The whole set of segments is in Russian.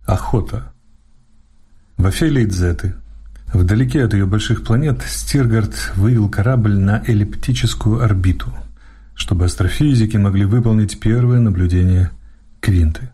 Охота. В Офелии Дзеты, вдалеке от ее больших планет, Стиргард вывел корабль на эллиптическую орбиту, чтобы астрофизики могли выполнить первое наблюдение Квинты.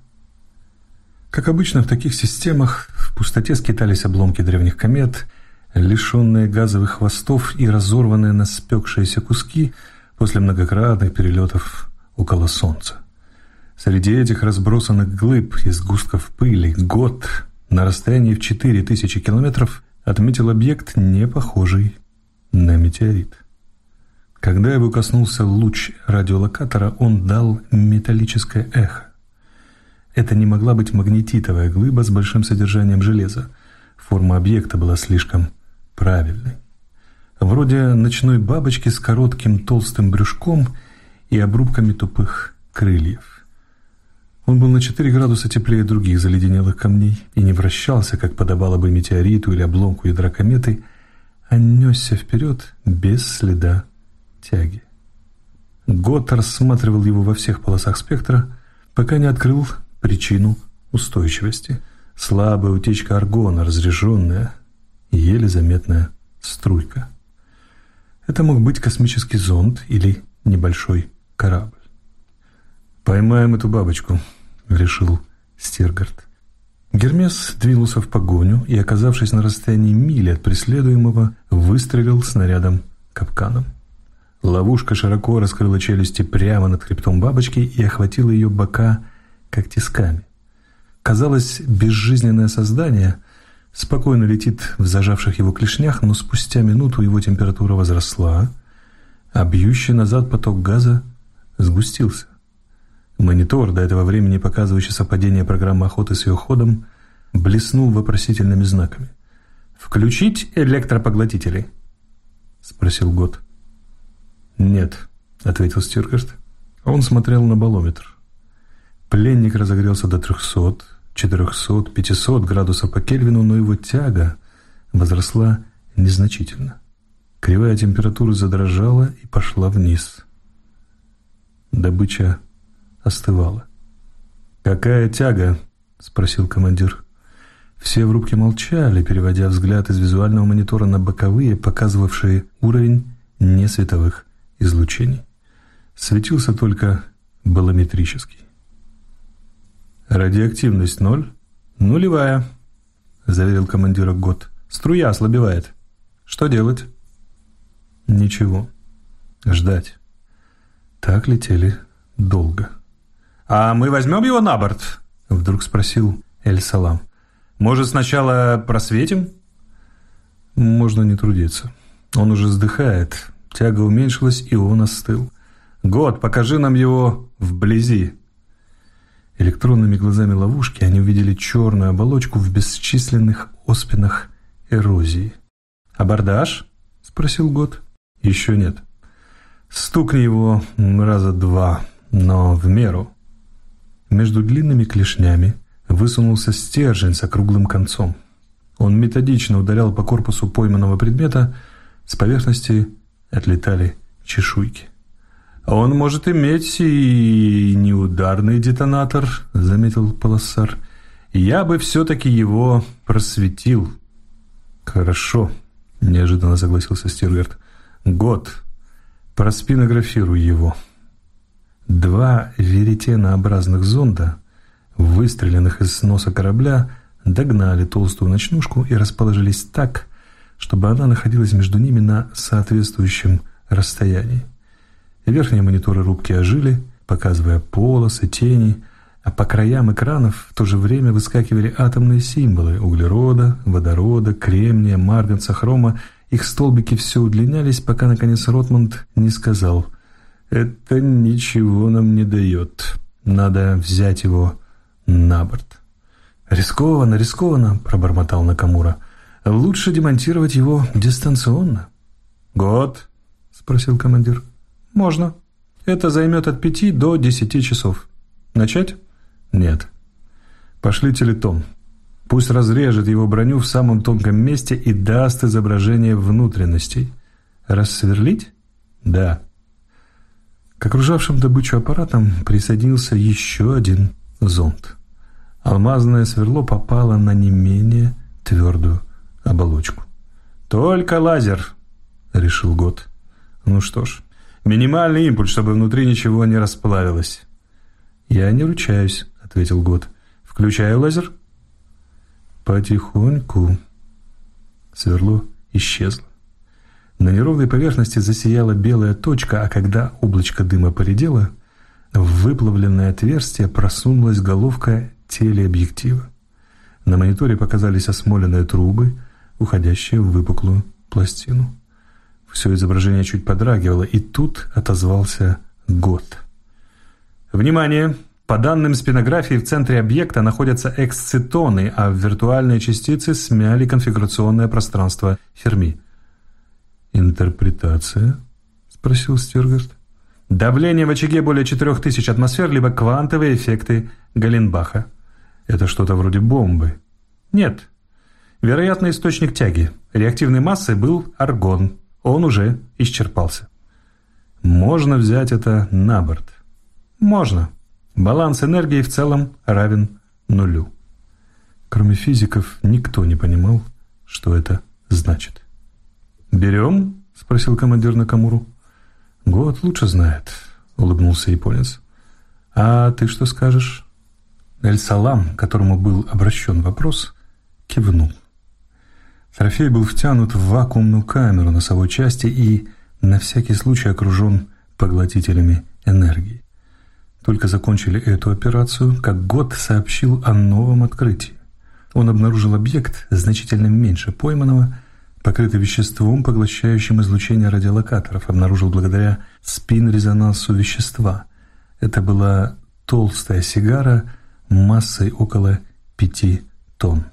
Как обычно в таких системах, в пустоте скитались обломки древних комет, лишенные газовых хвостов и разорванные на спекшиеся куски после многократных перелетов около Солнца. Среди этих разбросанных глыб и сгустков пыли Гот на расстоянии в 4000 километров отметил объект, не похожий на метеорит. Когда его коснулся луч радиолокатора, он дал металлическое эхо. Это не могла быть магнетитовая глыба с большим содержанием железа. Форма объекта была слишком правильной. Вроде ночной бабочки с коротким толстым брюшком и обрубками тупых крыльев. Он был на 4 градуса теплее других заледенелых камней и не вращался, как подобало бы метеориту или обломку ядра кометы, а несся вперед без следа тяги. Гот рассматривал его во всех полосах спектра, пока не открыл причину устойчивости. Слабая утечка аргона, разряженная, еле заметная струйка. Это мог быть космический зонд или небольшой корабль. «Поймаем эту бабочку», — решил Стиргард. Гермес двинулся в погоню и, оказавшись на расстоянии мили от преследуемого, выстрелил снарядом-капканом. Ловушка широко раскрыла челюсти прямо над хребтом бабочки и охватила ее бока, как тисками. Казалось, безжизненное создание спокойно летит в зажавших его клешнях, но спустя минуту его температура возросла, а бьющий назад поток газа сгустился. Монитор, до этого времени показывающий совпадение программы охоты с ее ходом, блеснул вопросительными знаками. «Включить электропоглотители?» — спросил Гот. «Нет», — ответил Стиргард. Он смотрел на болометр. Пленник разогрелся до 300, 400, 500 градусов по Кельвину, но его тяга возросла незначительно. Кривая температуры задрожала и пошла вниз. Добыча остывала. «Какая тяга?» — спросил командир. Все в рубке молчали, переводя взгляд из визуального монитора на боковые, показывавшие уровень несветовых излучений. Светился только болометрический. «Радиоактивность 0. Нулевая», — заверил командира Гот. «Струя ослабевает. Что делать?» «Ничего. Ждать». Так летели долго. «А мы возьмем его на борт?» — вдруг спросил Эль-Салам. «Может, сначала просветим?» «Можно не трудиться. Он уже сдыхает. Тяга уменьшилась, и он остыл. Гот, покажи нам его вблизи». Электронными глазами ловушки они увидели черную оболочку в бесчисленных оспинах эрозии. «Абордаж?» — спросил Гот. «Еще нет. Стукни его раза 2, но в меру». Между длинными клешнями высунулся стержень с округлым концом. Он методично ударял по корпусу пойманного предмета, с поверхности отлетали чешуйки. «Он может иметь и неударный детонатор», — заметил Палассар. «Я бы все-таки его просветил». «Хорошо», — неожиданно согласился Стиргард. «Гот, проспинографируй его». 2 веретенообразных зонда, выстреленных из носа корабля, догнали толстую ночнушку и расположились так, чтобы она находилась между ними на соответствующем расстоянии. Верхние мониторы рубки ожили, показывая полосы, тени, а по краям экранов в то же время выскакивали атомные символы углерода, водорода, кремния, марганца, хрома. Их столбики все удлинялись, пока, наконец, Ротмунд не сказал: «Это ничего нам не дает. Надо взять его на борт». «Рискованно, рискованно», — пробормотал Накамура. «Лучше демонтировать его дистанционно». «Гот?» — спросил командир. «Можно. Это займет от 5 до 10 часов. Начать?» «Нет. Пошлите литом. Пусть разрежет его броню в самом тонком месте и даст изображение внутренностей. Рассверлить?» «Да». К окружавшим добычу аппаратам присоединился еще один зонд. Алмазное сверло попало на не менее твердую оболочку. «Только лазер», — решил Гот. «Ну что ж, минимальный импульс, чтобы внутри ничего не расплавилось». «Я не ручаюсь», — ответил Гот. «Включаю лазер». Потихоньку сверло исчезло. На неровной поверхности засияла белая точка, а когда облачко дыма поредело, в выплавленное отверстие просунулась головка телеобъектива. На мониторе показались осмоленные трубы, уходящие в выпуклую пластину. Все изображение чуть подрагивало, и тут отозвался Гот. «Внимание! По данным спинографии, в центре объекта находятся эксцитоны, а виртуальные частицы смяли конфигурационное пространство Ферми». «Интерпретация?» — спросил Стиргард. «Давление в очаге более 4000 атмосфер, либо квантовые эффекты Галенбаха». «Это что-то вроде бомбы?» «Нет. Вероятный источник тяги. Реактивной массой был аргон. Он уже исчерпался». «Можно взять это на борт?» «Можно. Баланс энергии в целом равен нулю». Кроме физиков, никто не понимал, что это значит. «Берем?» — спросил командир Накамуру. «Гот лучше знает», — улыбнулся японец. «А ты что скажешь?» Эль-Салам, к которому был обращен вопрос, кивнул. Трофей был втянут в вакуумную камеру носовой части и на всякий случай окружен поглотителями энергии. Только закончили эту операцию, как Гот сообщил о новом открытии. Он обнаружил объект значительно меньше пойманного, покрытый веществом, поглощающим излучение радиолокаторов, обнаружил благодаря спин-резонансу вещества. Это была толстая сигара массой около 5 тонн.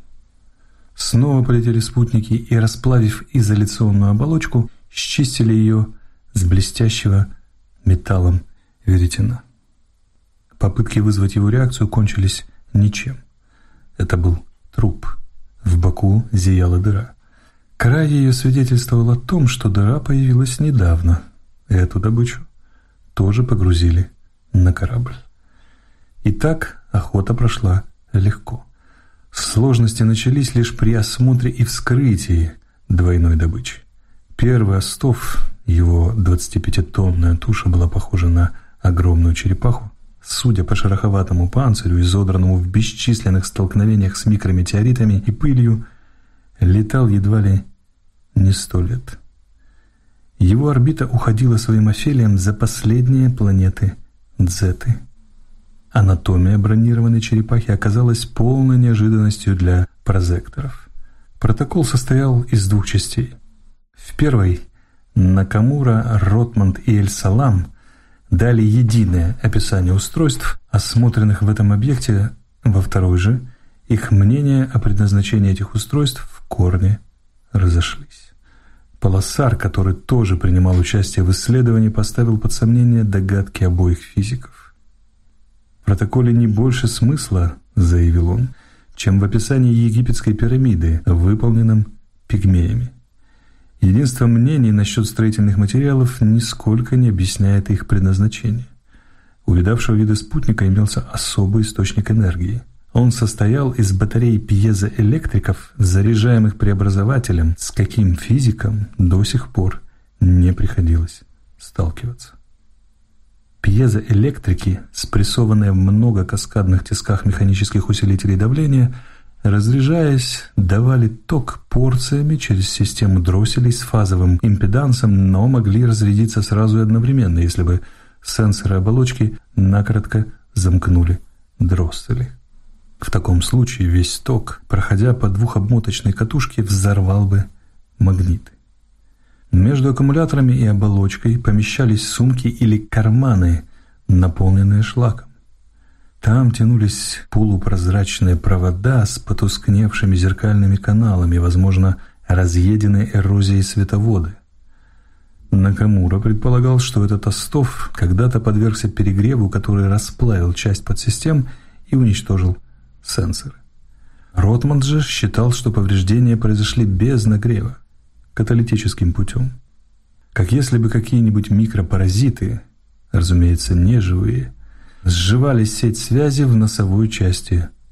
Снова полетели спутники и, расплавив изоляционную оболочку, счистили ее с блестящего металлом веретена. Попытки вызвать его реакцию кончились ничем. Это был труп. В боку зияла дыра. Край ее свидетельствовал о том, что дыра появилась недавно. Эту добычу тоже погрузили на корабль. Итак, охота прошла легко. Сложности начались лишь при осмотре и вскрытии двойной добычи. Первый остов, его 25-тонная туша была похожа на огромную черепаху. Судя по шероховатому панцирю, изодранному в бесчисленных столкновениях с микрометеоритами и пылью, летал едва ли не 100 лет. Его орбита уходила своим афелием за последние планеты Дзеты. Анатомия бронированной черепахи оказалась полной неожиданностью для прозекторов. Протокол состоял из 2 частей. В первой Накамура, Ротманд и Эль-Салам дали единое описание устройств, осмотренных в этом объекте. Во второй же их мнения о предназначении этих устройств в корне разошлись. Полосар, который тоже принимал участие в исследовании, поставил под сомнение догадки обоих физиков. «В протоколе не больше смысла, — заявил он, — чем в описании египетской пирамиды, выполненном пигмеями. Единство мнений насчет строительных материалов нисколько не объясняет их предназначение. У видавшего вида спутника имелся особый источник энергии. Он состоял из батарей пьезоэлектриков, заряжаемых преобразователем, с каким физикам до сих пор не приходилось сталкиваться. Пьезоэлектрики, спрессованные в многокаскадных тисках механических усилителей давления, разряжаясь, давали ток порциями через систему дросселей с фазовым импедансом, но могли разрядиться сразу и одновременно, если бы сенсоры оболочки накоротко замкнули дроссели. В таком случае весь ток, проходя по двухобмоточной катушке, взорвал бы магниты. Между аккумуляторами и оболочкой помещались сумки или карманы, наполненные шлаком. Там тянулись полупрозрачные провода с потускневшими зеркальными каналами, возможно, разъеденные эрозией световоды. Накамура предполагал, что этот остов когда-то подвергся перегреву, который расплавил часть подсистем и уничтожил сенсоры. Ротманд же считал, что повреждения произошли без нагрева, каталитическим путем. Как если бы какие-нибудь микропаразиты, разумеется, неживые, сживали сеть связи в носовой части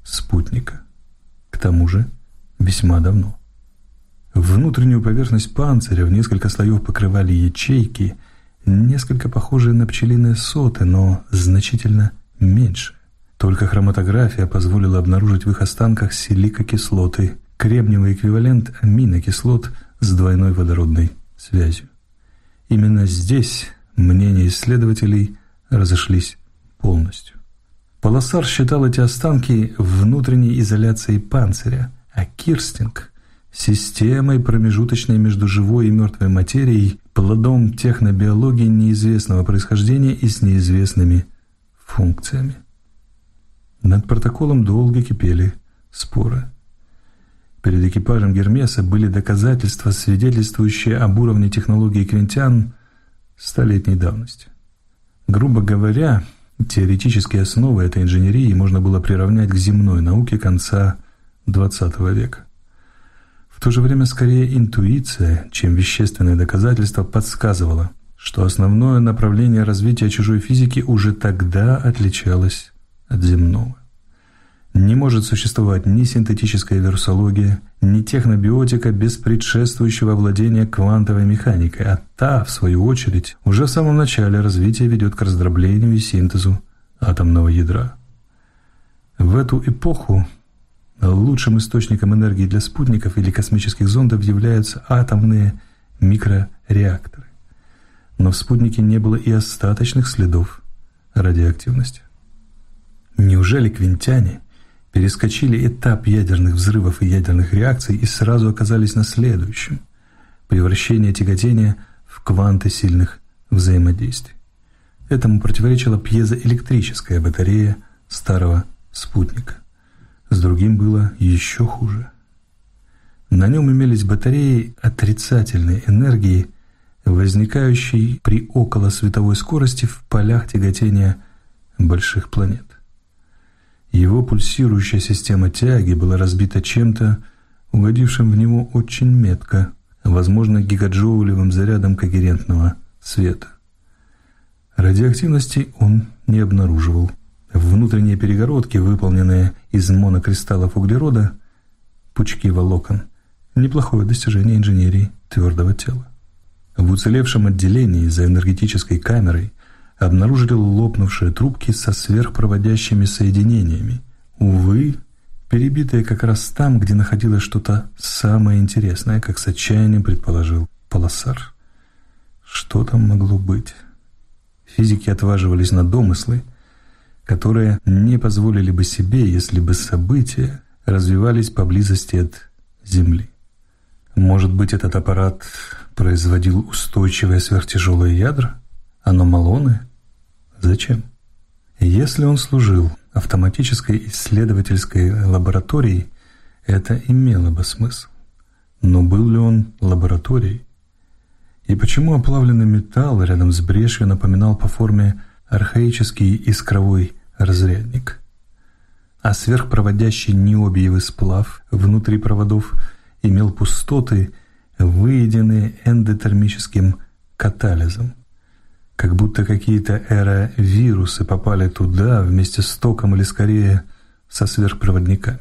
спутника. К тому же весьма давно. Внутреннюю поверхность панциря в несколько слоев покрывали ячейки, несколько похожие на пчелиные соты, но значительно меньше. Только хроматография позволила обнаружить в их останках силикокислоты, кремниевый эквивалент аминокислот с двойной водородной связью. Именно здесь мнения исследователей разошлись полностью. Полоссар считал эти останки внутренней изоляцией панциря, а Кирстинг – системой, промежуточной между живой и мертвой материей, плодом технобиологии неизвестного происхождения и с неизвестными функциями. Над протоколом долго кипели споры. Перед экипажем Гермеса были доказательства, свидетельствующие об уровне технологии квинтиан столетней давности. Грубо говоря, теоретические основы этой инженерии можно было приравнять к земной науке конца XX века. В то же время скорее интуиция, чем вещественные доказательства, подсказывала, что основное направление развития чужой физики уже тогда отличалось от земного. Не может существовать ни синтетическая вирусология, ни технобиотика без предшествующего владения квантовой механикой, а та, в свою очередь, уже в самом начале развития ведет к раздроблению и синтезу атомного ядра. В эту эпоху лучшим источником энергии для спутников или космических зондов являются атомные микрореакторы. Но в спутнике не было и остаточных следов радиоактивности. Неужели квинтиане перескочили этап ядерных взрывов и ядерных реакций и сразу оказались на следующем – превращение тяготения в кванты сильных взаимодействий? Этому противоречила пьезоэлектрическая батарея старого спутника. С другим было еще хуже. На нем имелись батареи отрицательной энергии, возникающей при околосветовой скорости в полях тяготения больших планет. Его пульсирующая система тяги была разбита чем-то, угодившим в него очень метко, возможно, гигаджоулевым зарядом когерентного света. Радиоактивности он не обнаруживал. Внутренние перегородки, выполненные из монокристаллов углерода, пучки волокон – неплохое достижение инженерии твердого тела. В уцелевшем отделении за энергетической камерой обнаружили лопнувшие трубки со сверхпроводящими соединениями, увы, перебитые как раз там, где находилось что-то самое интересное, как с отчаянием предположил Полоссар. Что там могло быть? Физики отваживались на домыслы, которые не позволили бы себе, если бы события развивались поблизости от Земли. Может быть, этот аппарат производил устойчивые сверхтяжелые ядра? Аномалоны? Зачем? Если он служил автоматической исследовательской лабораторией, это имело бы смысл. Но был ли он лабораторией? И почему оплавленный металл рядом с брешью напоминал по форме архаический искровой разрядник? А сверхпроводящий ниобиевый сплав внутри проводов имел пустоты, выеденные эндотермическим катализом. Как будто какие-то эровирусы попали туда вместе с током или скорее со сверхпроводниками.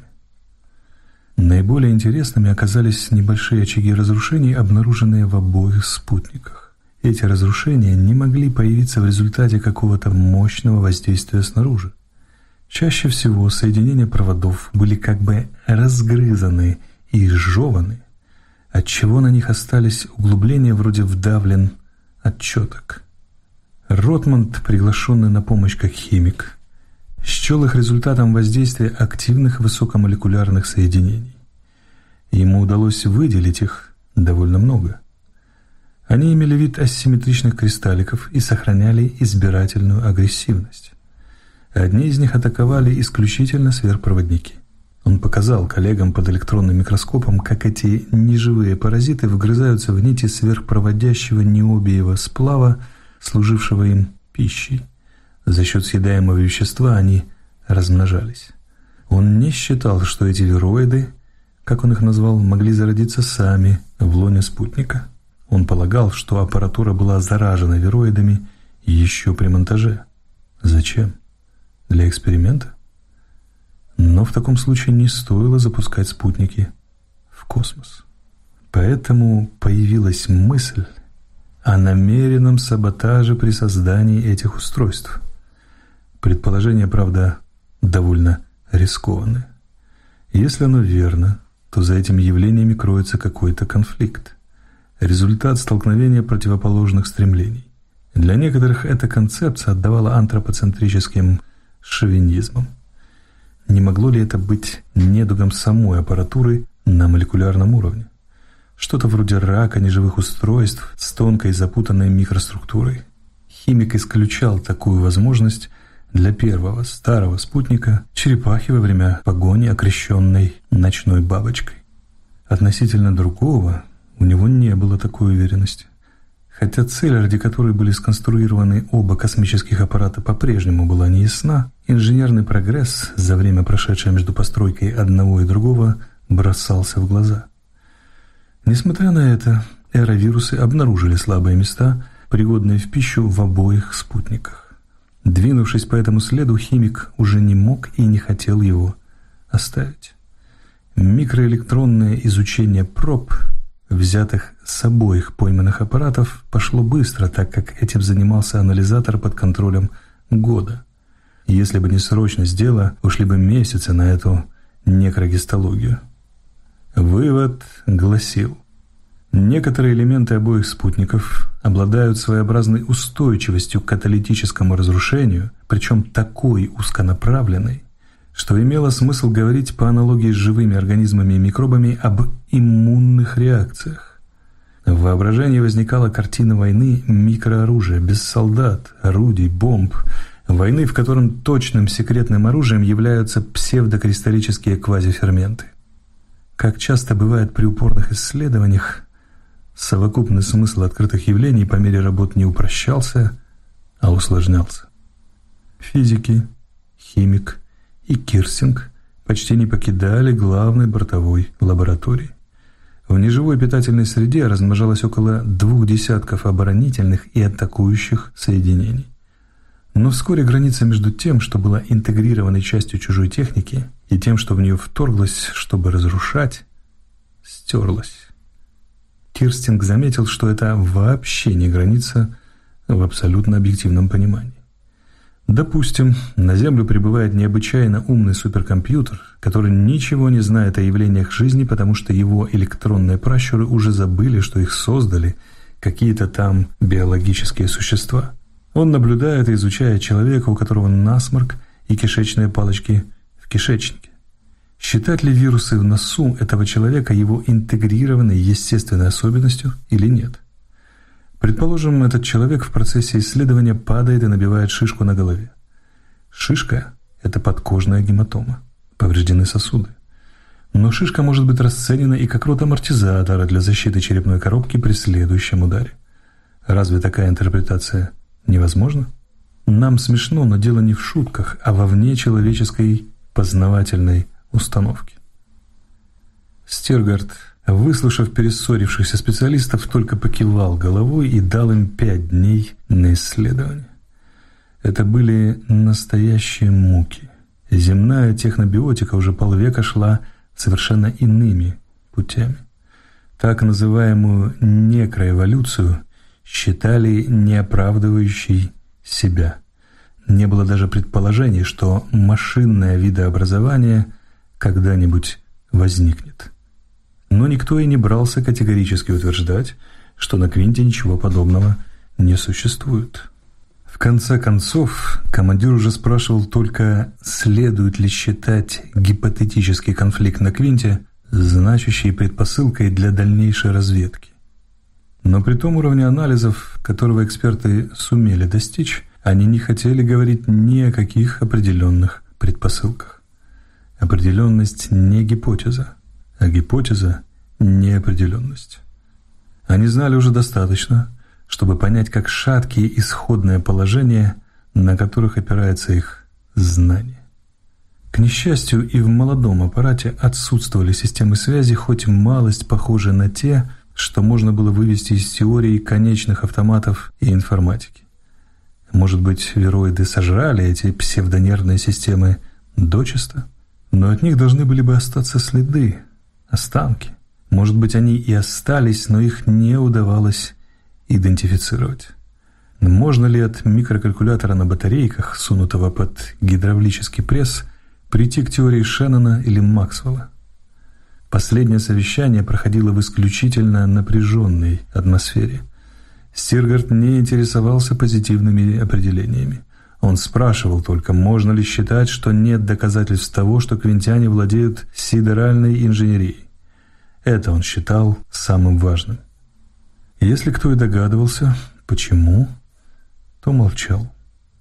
Наиболее интересными оказались небольшие очаги разрушений, обнаруженные в обоих спутниках. Эти разрушения не могли появиться в результате какого-то мощного воздействия снаружи. Чаще всего соединения проводов были как бы разгрызаны и изжеваны, отчего на них остались углубления вроде вдавлен отчеток. Ротманд, приглашенный на помощь как химик, счел их результатом воздействия активных высокомолекулярных соединений. Ему удалось выделить их довольно много. Они имели вид асимметричных кристалликов и сохраняли избирательную агрессивность. Одни из них атаковали исключительно сверхпроводники. Он показал коллегам под электронным микроскопом, как эти неживые паразиты вгрызаются в нити сверхпроводящего ниобиевого сплава, служившего им пищей. За счет съедаемого вещества они размножались. Он не считал, что эти вироиды, как он их назвал, могли зародиться сами в лоне спутника. Он полагал, что аппаратура была заражена вироидами еще при монтаже. Зачем? Для эксперимента? Но в таком случае не стоило запускать спутники в космос. Поэтому появилась мысль о намеренном саботаже при создании этих устройств. Предположение, правда, довольно рискованное. Если оно верно, то за этими явлениями кроется какой-то конфликт. Результат столкновения противоположных стремлений. Для некоторых эта концепция отдавала антропоцентрическим шовинизмом. Не могло ли это быть недугом самой аппаратуры на молекулярном уровне? Что-то вроде рака неживых устройств с тонкой запутанной микроструктурой. Химик исключал такую возможность для первого старого спутника черепахи во время погони, окрещенной ночной бабочкой. Относительно другого у него не было такой уверенности. Хотя цель, ради которой были сконструированы оба космических аппарата, по-прежнему была неясна, инженерный прогресс, за время прошедшее между постройкой одного и другого, бросался в глаза. Несмотря на это, эровирусы обнаружили слабые места, пригодные в пищу в обоих спутниках. Двинувшись по этому следу, химик уже не мог и не хотел его оставить. Микроэлектронное изучение проб, взятых с обоих пойманных аппаратов, пошло быстро, так как этим занимался анализатор под контролем года. Если бы не срочность дела, ушли бы месяцы на эту некрогистологию. Вывод гласил: некоторые элементы обоих спутников обладают своеобразной устойчивостью к каталитическому разрушению, причем такой узконаправленной, что имело смысл говорить по аналогии с живыми организмами и микробами об иммунных реакциях. В воображении возникала картина войны микрооружия, без солдат, орудий, бомб, войны, в котором точным секретным оружием являются псевдокристаллические квазиферменты. Как часто бывает при упорных исследованиях, совокупный смысл открытых явлений по мере работ не упрощался, а усложнялся. Физики, химик и Кирсинг почти не покидали главной бортовой лаборатории. В неживой питательной среде размножалось около 20 оборонительных и атакующих соединений. Но вскоре граница между тем, что было интегрированной частью чужой техники, и тем, что в нее вторглось, чтобы разрушать, стерлась. Кирстинг заметил, что это вообще не граница в абсолютно объективном понимании. Допустим, на Землю прибывает необычайно умный суперкомпьютер, который ничего не знает о явлениях жизни, потому что его электронные пращуры уже забыли, что их создали какие-то там биологические существа. Он наблюдает и изучает человека, у которого насморк и кишечные палочки в кишечнике. Считать ли вирусы в носу этого человека его интегрированной естественной особенностью или нет? Предположим, этот человек в процессе исследования падает и набивает шишку на голове. Шишка – это подкожная гематома, повреждены сосуды. Но шишка может быть расценена и как рот амортизатора для защиты черепной коробки при следующем ударе. Разве такая интерпретация невозможна? Нам смешно, но дело не в шутках, а во внечеловеческой познавательной установки. Стиргард, выслушав перессорившихся специалистов, только покивал головой и дал им 5 дней на исследование. Это были настоящие муки. Земная технобиотика уже полвека шла совершенно иными путями. Так называемую некроэволюцию считали неоправдывающей себя. Не было даже предположений, что машинное видообразование когда-нибудь возникнет. Но никто и не брался категорически утверждать, что на Квинте ничего подобного не существует. В конце концов, командир уже спрашивал только, следует ли считать гипотетический конфликт на Квинте значащей предпосылкой для дальнейшей разведки. Но при том уровне анализов, которого эксперты сумели достичь, они не хотели говорить ни о каких определенных предпосылках. Определенность не гипотеза, а гипотеза – неопределенность. Они знали уже достаточно, чтобы понять, как шаткие исходные положения, на которых опирается их знание. К несчастью, и в молодом аппарате отсутствовали системы связи, хоть малость похожие на те, что можно было вывести из теории конечных автоматов и информатики. Может быть, вироиды сожрали эти псевдонервные системы дочисто? Но от них должны были бы остаться следы, останки. Может быть, они и остались, но их не удавалось идентифицировать. Можно ли от микрокалькулятора на батарейках, сунутого под гидравлический пресс, прийти к теории Шеннона или Максвелла? Последнее совещание проходило в исключительно напряженной атмосфере. Стиргарт не интересовался позитивными определениями. Он спрашивал только, можно ли считать, что нет доказательств того, что квинтиане владеют сидеральной инженерией. Это он считал самым важным. Если кто и догадывался, почему, то молчал.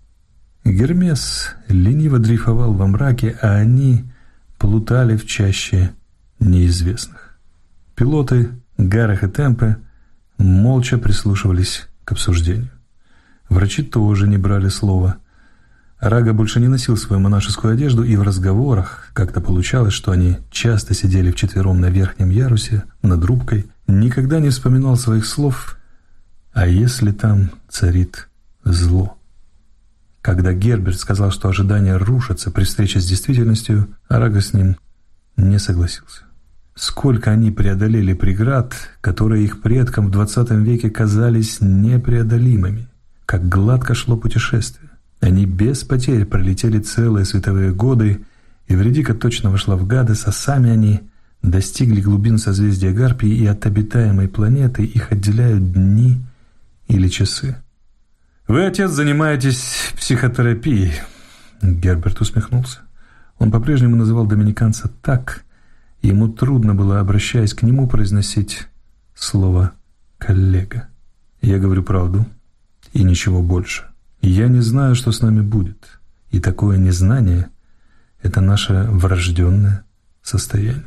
Гермес лениво дрейфовал во мраке, а они плутали в чаще неизвестных. Пилоты Гарах и Темпе молча прислушивались к обсуждению. Врачи тоже не брали слова. Рага больше не носил свою монашескую одежду, и в разговорах как-то получалось, что они часто сидели вчетвером на верхнем ярусе, над рубкой, никогда не вспоминал своих слов «А если там царит зло?». Когда Герберт сказал, что ожидания рушатся при встрече с действительностью, Рага с ним не согласился. Сколько они преодолели преград, которые их предкам в 20 веке казались непреодолимыми. Как гладко шло путешествие. Они без потерь пролетели целые световые годы, и Эвредика точно вошла в Гадес, а сами они достигли глубин созвездия Гарпии, и от обитаемой планеты их отделяют дни или часы. «Вы, отец, занимаетесь психотерапией», — Герберт усмехнулся. Он по-прежнему называл доминиканца так, и ему трудно было, обращаясь к нему, произносить слово «коллега». «Я говорю правду и ничего больше. Я не знаю, что с нами будет, и такое незнание — это наше врожденное состояние».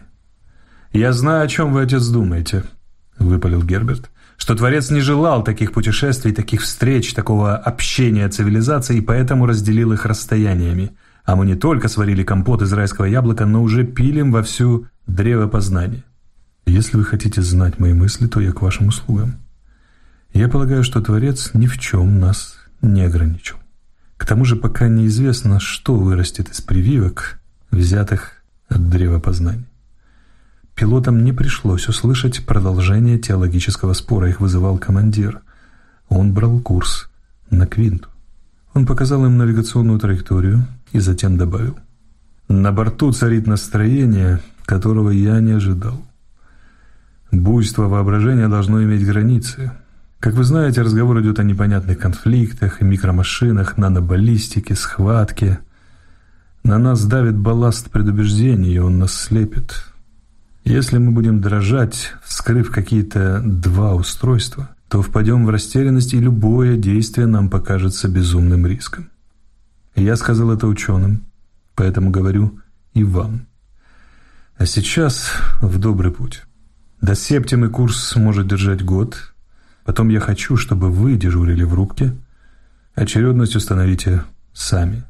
«Я знаю, о чем вы, отец, думаете», — выпалил Герберт, «что Творец не желал таких путешествий, таких встреч, такого общения цивилизаций, и поэтому разделил их расстояниями. А мы не только сварили компот из райского яблока, но уже пилим вовсю древо познания. Если вы хотите знать мои мысли, то я к вашим услугам. Я полагаю, что Творец ни в чем нас не ограничил. К тому же пока неизвестно, что вырастет из прививок, взятых от древа познания. Пилотам не пришлось услышать продолжение теологического спора, их вызывал командир. Он брал курс на Квинту. Он показал им навигационную траекторию и затем добавил: «На борту царит настроение, которого я не ожидал. Буйство воображения должно иметь границы. Как вы знаете, разговор идет о непонятных конфликтах, микромашинах, нанобаллистике, схватке. На нас давит балласт предубеждений, и он нас слепит. Если мы будем дрожать, вскрыв какие-то два устройства, то впадем в растерянность, и любое действие нам покажется безумным риском. Я сказал это ученым, поэтому говорю и вам. А сейчас в добрый путь. До Септимы курс может держать год. Потом я хочу, чтобы вы дежурили в рубке. Очередность установите сами».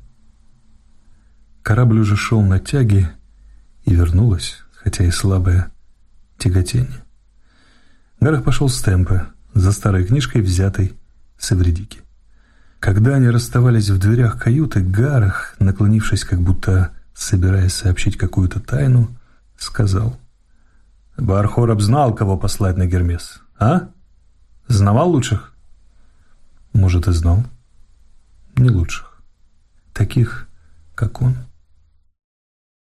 Корабль уже шел на тяге, и вернулось, хотя и слабое, тяготение. Гарах пошел с Темпе, за старой книжкой, взятой с Эвредики. Когда они расставались в дверях каюты, Гарах, наклонившись, как будто собираясь сообщить какую-то тайну, сказал: «Бар-Хораб знал, кого послать на Гермес, а? Знавал лучших?» «Может, и знал. Не лучших. Таких, как он».